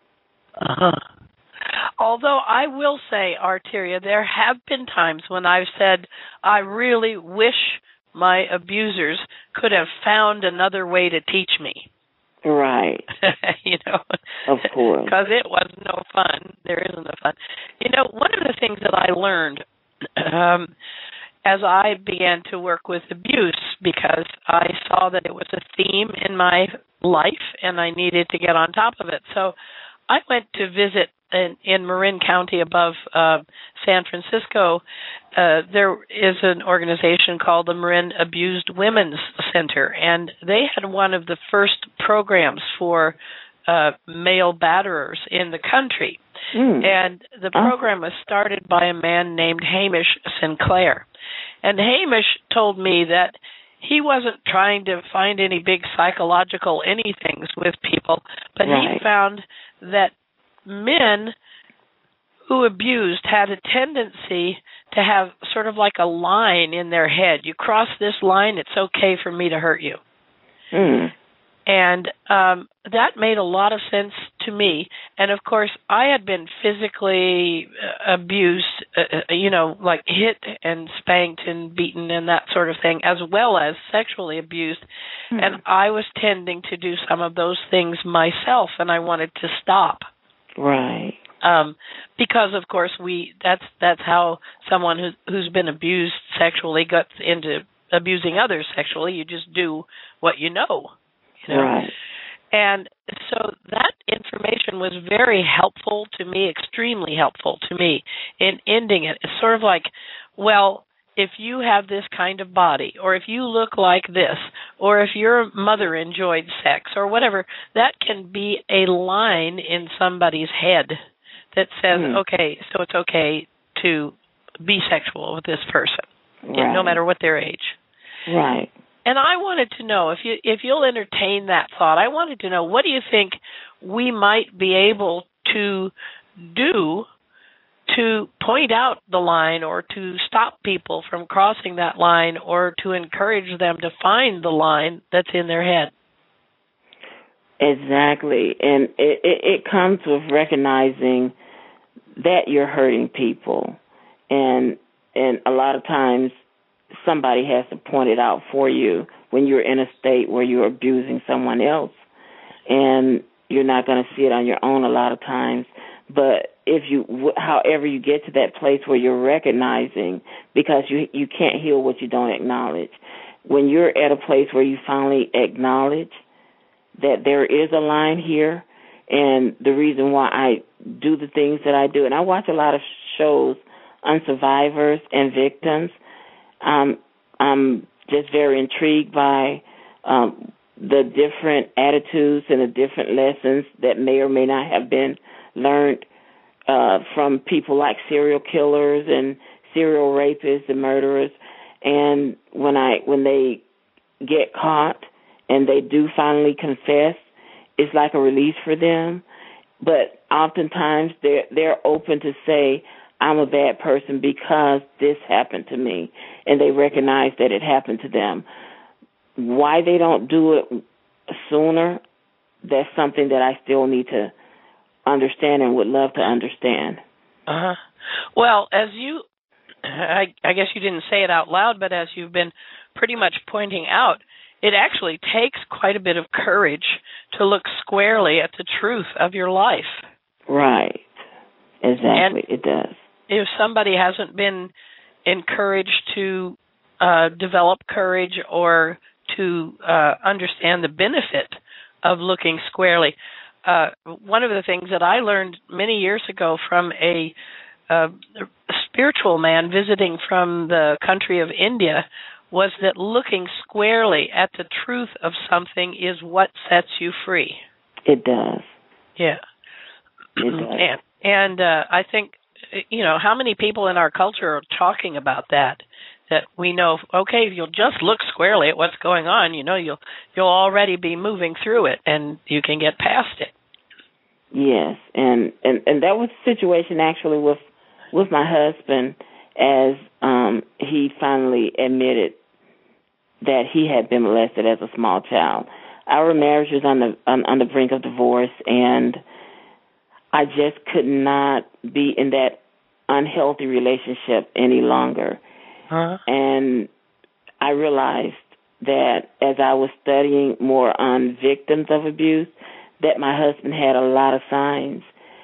Although I will say, Arteria, there have been times when I've said, I really wish my abusers could have found another way to teach me. Right. Of course. Because it was no fun. There isn't a fun. One of the things that I learned as I began to work with abuse, because I saw that it was a theme in my life and I needed to get on top of it. So I went to visit in Marin County above San Francisco. There is an organization called the Marin Abused Women's Center, and they had one of the first programs for male batterers in the country. And the program was started by a man named Hamish Sinclair. And Hamish told me that he wasn't trying to find any big psychological anythings with people, but he found that men who abused had a tendency to have sort of like a line in their head. You cross this line, it's okay for me to hurt you. And that made a lot of sense to me. And, of course, I had been physically abused, like hit and spanked and beaten and that sort of thing, as well as sexually abused. And I was tending to do some of those things myself, and I wanted to stop. Right. Because, of course, that's how someone who's been abused sexually gets into abusing others sexually. You just do what you know. Right. And so that information was very helpful to me, extremely helpful to me in ending it. It's sort of like, well, if you have this kind of body, or if you look like this, or if your mother enjoyed sex, or whatever, that can be a line in somebody's head that says, okay, so it's okay to be sexual with this person, no matter what their age. Right. And I wanted to know, if you'll entertain that thought, I wanted to know, what do you think we might be able to do to point out the line or to stop people from crossing that line or to encourage them to find the line that's in their head? Exactly. And it comes with recognizing that you're hurting people. And a lot of times somebody has to point it out for you when you're in a state where you're abusing someone else. And you're not going to see it on your own a lot of times. But however you get to that place where you're recognizing, because you can't heal what you don't acknowledge. When you're at a place where you finally acknowledge that there is a line here, and the reason why I do the things that I do, and I watch a lot of shows on survivors and victims. I'm just very intrigued by the different attitudes and the different lessons that may or may not have been learned from people like serial killers and serial rapists and murderers. And when they get caught and they do finally confess, it's like a release for them. But oftentimes they're open to say, I'm a bad person because this happened to me, and they recognize that it happened to them. Why they don't do it sooner, that's something that I still need to understand and would love to understand. Uh-huh. Well, I guess you didn't say it out loud, but as you've been pretty much pointing out, it actually takes quite a bit of courage to look squarely at the truth of your life. Right. Exactly. And it does. If somebody hasn't been encouraged to develop courage or to understand the benefit of looking squarely, one of the things that I learned many years ago from a spiritual man visiting from the country of India was that looking squarely at the truth of something is what sets you free. It does. Yeah. It does. And I think, how many people in our culture are talking about that we know, okay, if you'll just look squarely at what's going on, you'll already be moving through it and you can get past it. Yes, and that was the situation actually with my husband, as he finally admitted that he had been molested as a small child. Our marriage was on the brink of divorce, and I just could not be in that unhealthy relationship any longer. Uh-huh. And I realized that as I was studying more on victims of abuse, that my husband had a lot of signs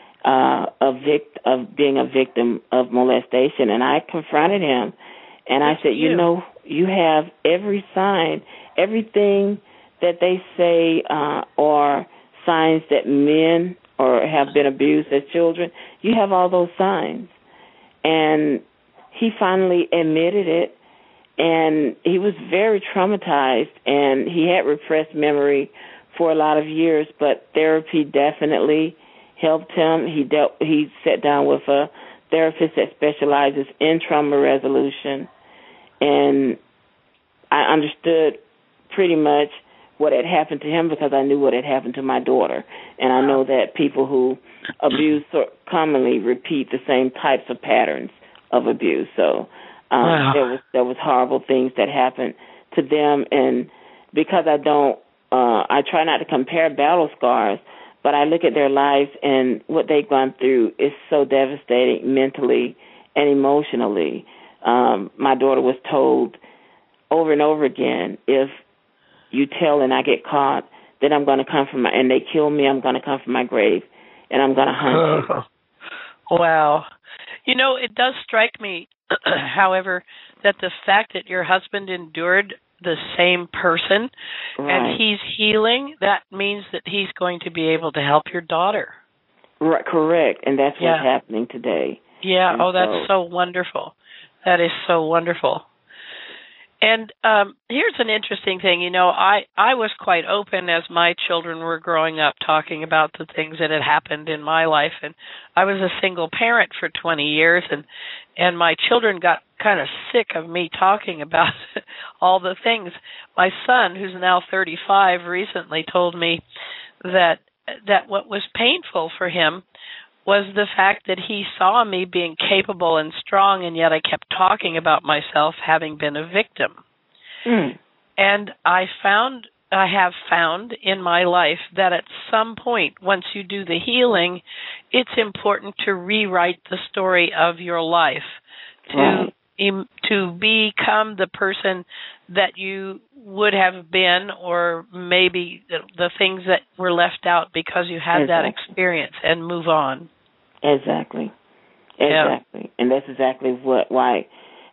of being a victim of molestation. And I confronted him, and I said, you have every sign, everything that they say are signs that men or have been abused as children, you have all those signs. And he finally admitted it, and he was very traumatized, and he had repressed memory for a lot of years, but therapy definitely helped him. He sat down with a therapist that specializes in trauma resolution, and I understood pretty much what had happened to him because I knew what had happened to my daughter. And I know that people who abuse commonly repeat the same types of patterns of abuse. So there was horrible things that happened to them. And because I try not to compare battle scars, but I look at their lives, and what they've gone through is so devastating mentally and emotionally. My daughter was told over and over again, if you tell and I get caught, then I'm going to come and they kill me, I'm going to come from my grave, and I'm going to hunt you. Wow. It does strike me, however, that the fact that your husband endured the same person and he's healing, that means that he's going to be able to help your daughter. Right, correct, and that's what's happening today. Yeah, that's so wonderful. That is so wonderful. And here's an interesting thing. I was quite open as my children were growing up, talking about the things that had happened in my life. And I was a single parent for 20 years, and my children got kind of sick of me talking about all the things. My son, who's now 35, recently told me that what was painful for him was the fact that he saw me being capable and strong, and yet I kept talking about myself having been a victim. Mm. And I have found in my life that at some point, once you do the healing, it's important to rewrite the story of your life, to become the person that you would have been, or maybe the things that were left out because you had that experience, and move on. Exactly. Yeah. And that's exactly why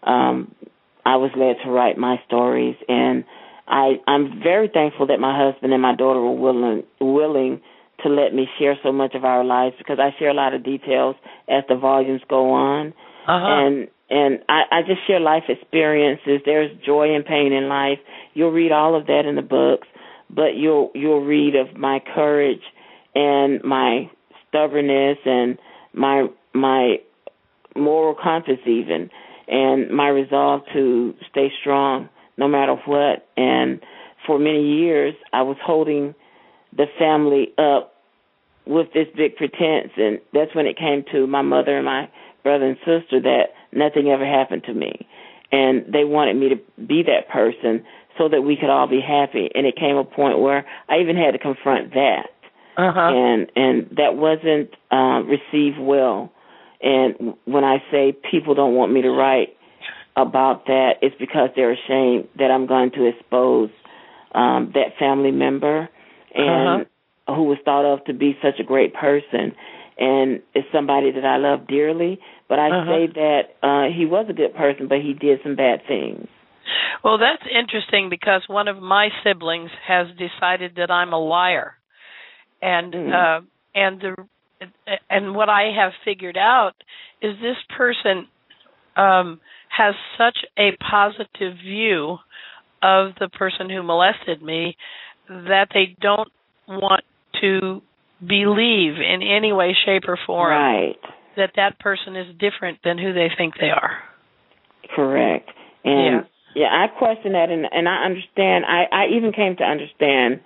I was led to write my stories. And I'm very thankful that my husband and my daughter were willing to let me share so much of our lives, because I share a lot of details as the volumes go on. Uh-huh. And I just share life experiences. There's joy and pain in life. You'll read all of that in the books, but you'll read of my courage and my stubbornness and my moral compass even, and my resolve to stay strong no matter what. And for many years, I was holding the family up with this big pretense, and that's when it came to my mother and my brother and sister that nothing ever happened to me, and they wanted me to be that person so that we could all be happy. And it came a point where I even had to confront that. And that wasn't received well. And when I say people don't want me to write about that, it's because they're ashamed that I'm going to expose that family member and who was thought of to be such a great person, and is somebody that I love dearly. But I say that he was a good person, but he did some bad things. Well, that's interesting, because one of my siblings has decided that I'm a liar. And and what I have figured out is this person has such a positive view of the person who molested me that they don't want to believe in any way, shape, or form that person is different than who they think they are. Correct. And I question that, and I understand. I even came to understand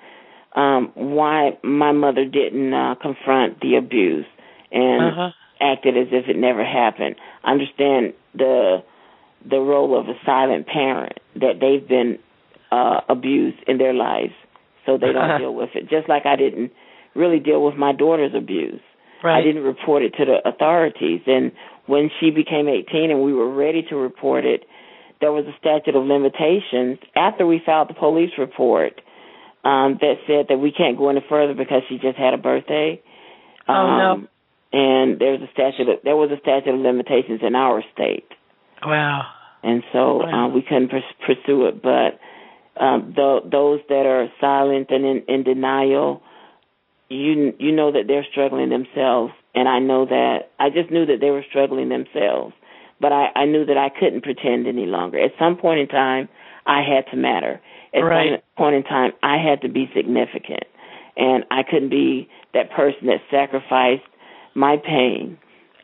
why my mother didn't confront the abuse and acted as if it never happened. I understand the role of a silent parent, that they've been abused in their lives, so they don't deal with it. Just like I didn't really deal with my daughter's abuse. I didn't report it to the authorities. And when she became 18 and we were ready to report it, there was a statute of limitations after we filed the police report that said that we can't go any further because she just had a birthday. No. And there was a statute of limitations in our state. Wow. And so we couldn't pursue it. But those that are silent and in denial, you know that they're struggling themselves. And I know that. I just knew that they were struggling themselves. But I knew that I couldn't pretend any longer. At some point in time, I had to matter. At some point in time, I had to be significant. And I couldn't be that person that sacrificed my pain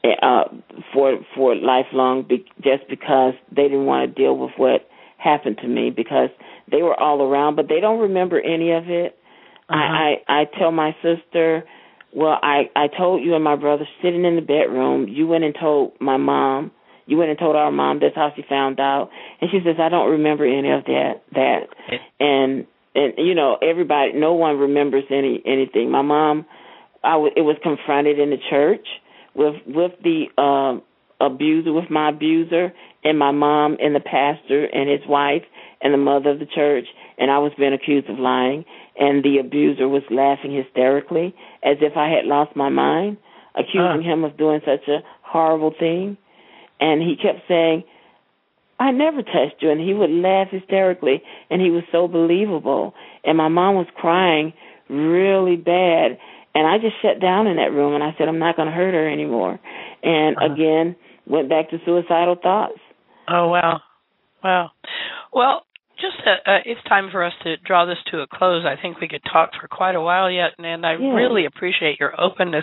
for lifelong just because they didn't want to deal with what happened to me, because they were all around, but they don't remember any of it. I tell my sister, well, I told you and my brother sitting in the bedroom, you went and told my mom, you went and told our mom, that's how she found out. And she says, I don't remember any of that. And you know, everybody, no one remembers anything. My mom, it was confronted in the church with the abuser, with my abuser, and my mom and the pastor and his wife and the mother of the church, and I was being accused of lying, and the abuser was laughing hysterically as if I had lost my mind, accusing him of doing such a horrible thing. And he kept saying, I never touched you, and he would laugh hysterically, and he was so believable. And my mom was crying really bad, and I just shut down in that room, and I said, I'm not going to hurt her anymore. And again, went back to suicidal thoughts. Oh, wow. Wow. Well, just it's time for us to draw this to a close. I think we could talk for quite a while yet, and I really appreciate your openness.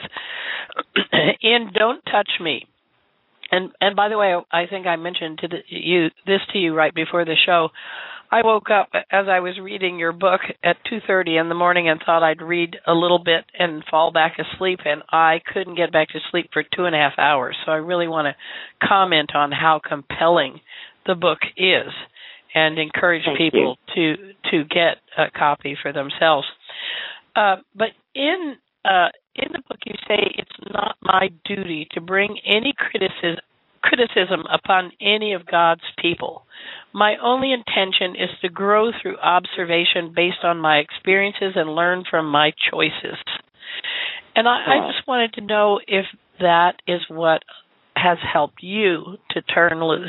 In Don't Touch Me. And by the way, I think I mentioned to you right before the show. I woke up as I was reading your book at 2:30 in the morning and thought I'd read a little bit and fall back asleep, and I couldn't get back to sleep for 2.5 hours. So I really want to comment on how compelling the book is and encourage people to get a copy for themselves. But in the book, you say it's not my duty to bring any criticism upon any of God's people. My only intention is to grow through observation based on my experiences and learn from my choices. And I just wanted to know if that is what has helped you to turn loose.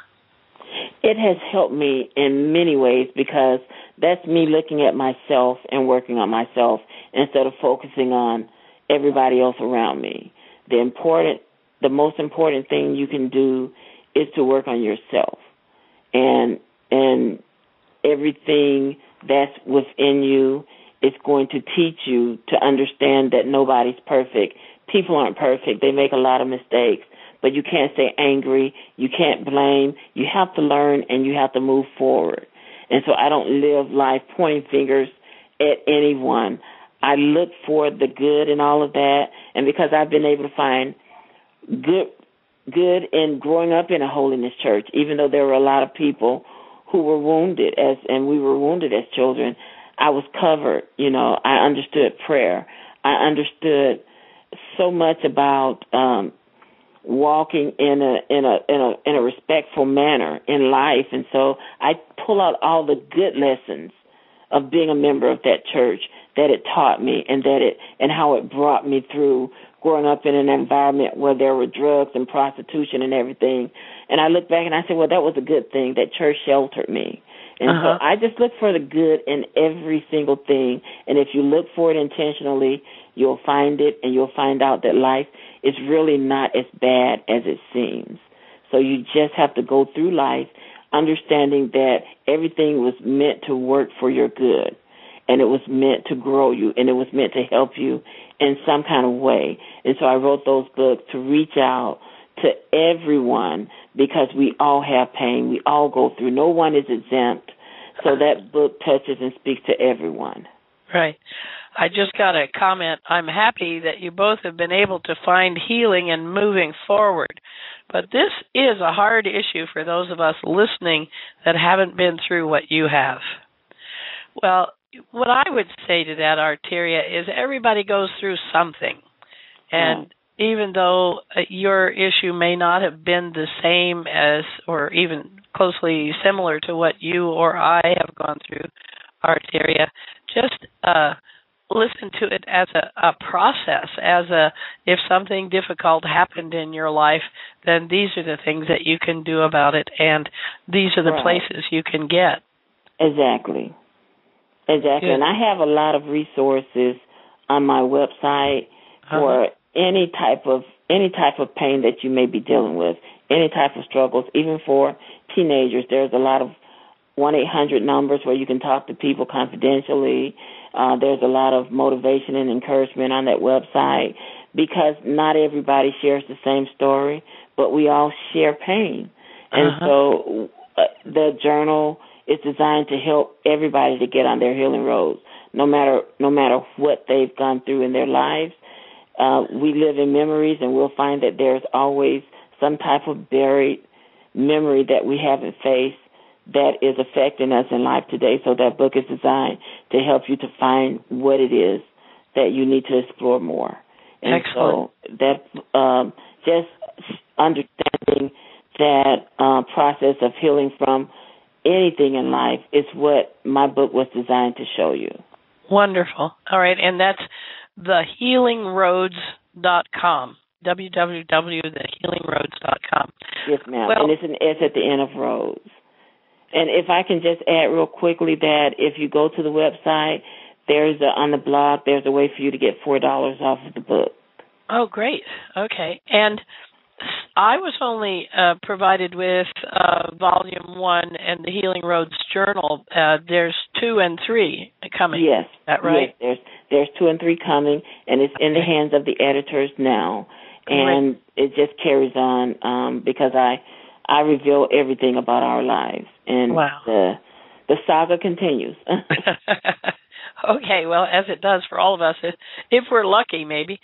It has helped me in many ways because that's me looking at myself and working on myself instead of focusing on everybody else around me. The most important thing you can do is to work on yourself. And everything that's within you is going to teach you to understand that nobody's perfect. People aren't perfect. They make a lot of mistakes. But you can't stay angry. You can't blame. You have to learn and you have to move forward. And so I don't live life pointing fingers at anyone. I look for the good in all of that. And because I've been able to find good in growing up in a holiness church, even though there were a lot of people who were wounded and we were wounded as children, I was covered. I understood prayer. I understood so much about walking in a respectful manner in life, and so I pull out all the good lessons of being a member of that church that it taught me, and how it brought me through growing up in an environment where there were drugs and prostitution and everything. And I look back and I say, well, that was a good thing. That church sheltered me. And so I just look for the good in every single thing. And if you look for it intentionally, you'll find it, and you'll find out that life is really not as bad as it seems. So you just have to go through life understanding that everything was meant to work for your good, and it was meant to grow you, and it was meant to help you in some kind of way. And so I wrote those books to reach out to everyone because we all have pain. We all go through. No one is exempt. So that book touches and speaks to everyone. Right. I just got a comment. I'm happy that you both have been able to find healing and moving forward. But this is a hard issue for those of us listening that haven't been through what you have. Well, what I would say to that, Arteria, is everybody goes through something. And even though your issue may not have been the same as or even closely similar to what you or I have gone through, Arteria, just listen to it as a process, if something difficult happened in your life, then these are the things that you can do about it, and these are the places you can get. Exactly. And I have a lot of resources on my website for any type of pain that you may be dealing with, any type of struggles, even for teenagers. There's a lot of 1-800 numbers where you can talk to people confidentially. There's a lot of motivation and encouragement on that website because not everybody shares the same story, but we all share pain. And so the journal is designed to help everybody to get on their healing roads, no matter what they've gone through in their lives. We live in memories, and we'll find that there's always some type of buried memory that we haven't faced that is affecting us in life today. So that book is designed to help you to find what it is that you need to explore more. And excellent. So that just understanding that process of healing from anything in life is what my book was designed to show you. Wonderful. All right, and that's thehealingroads.com, www.thehealingroads.com. Yes, ma'am, and it's an S at the end of roads. And if I can just add real quickly that if you go to the website, on the blog, there's a way for you to get $4 off of the book. Oh, great. Okay. And I was only provided with Volume 1 and the Healing Roads Journal. There's 2 and 3 coming. Yes. Is that right? Yes, there's 2 and 3 coming, and it's in the hands of the editors now. And it just carries on because I reveal everything about our lives. And wow. The saga continues. Okay, well, as it does for all of us, if we're lucky, maybe.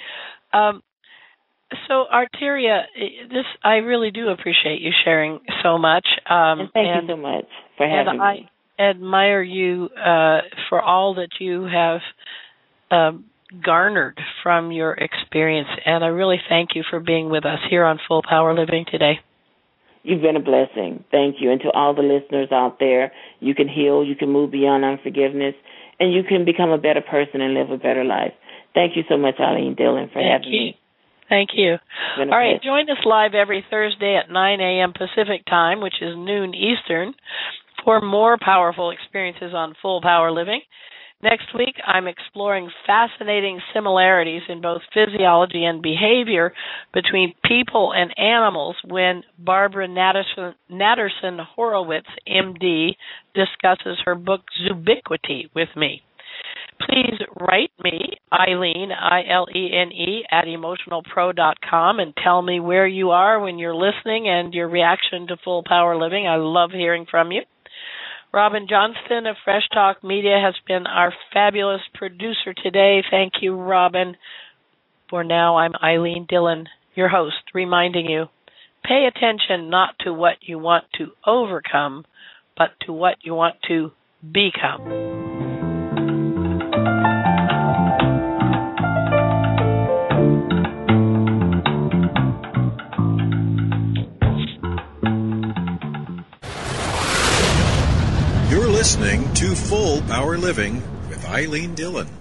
So, Arteria, I really do appreciate you sharing so much. And thank you so much for having me. I admire you for all that you have garnered from your experience, and I really thank you for being with us here on Full Power Living today. You've been a blessing. Thank you. And to all the listeners out there, you can heal, you can move beyond unforgiveness, and you can become a better person and live a better life. Thank you so much, Eileen Dillon, for having me. Thank you. All right, join us live every Thursday at 9 a.m. Pacific Time, which is noon Eastern, for more powerful experiences on Full Power Living. Next week, I'm exploring fascinating similarities in both physiology and behavior between people and animals when Barbara Natterson Horowitz, MD, discusses her book Zoobiquity with me. Please write me, Eileen, ILENE, at emotionalpro.com and tell me where you are when you're listening and your reaction to Full Power Living. I love hearing from you. Robin Johnston of Fresh Talk Media has been our fabulous producer today. Thank you, Robin. For now, I'm Eileen Dillon, your host, reminding you, pay attention not to what you want to overcome, but to what you want to become. You're listening to Full Power Living with Eileen Dillon.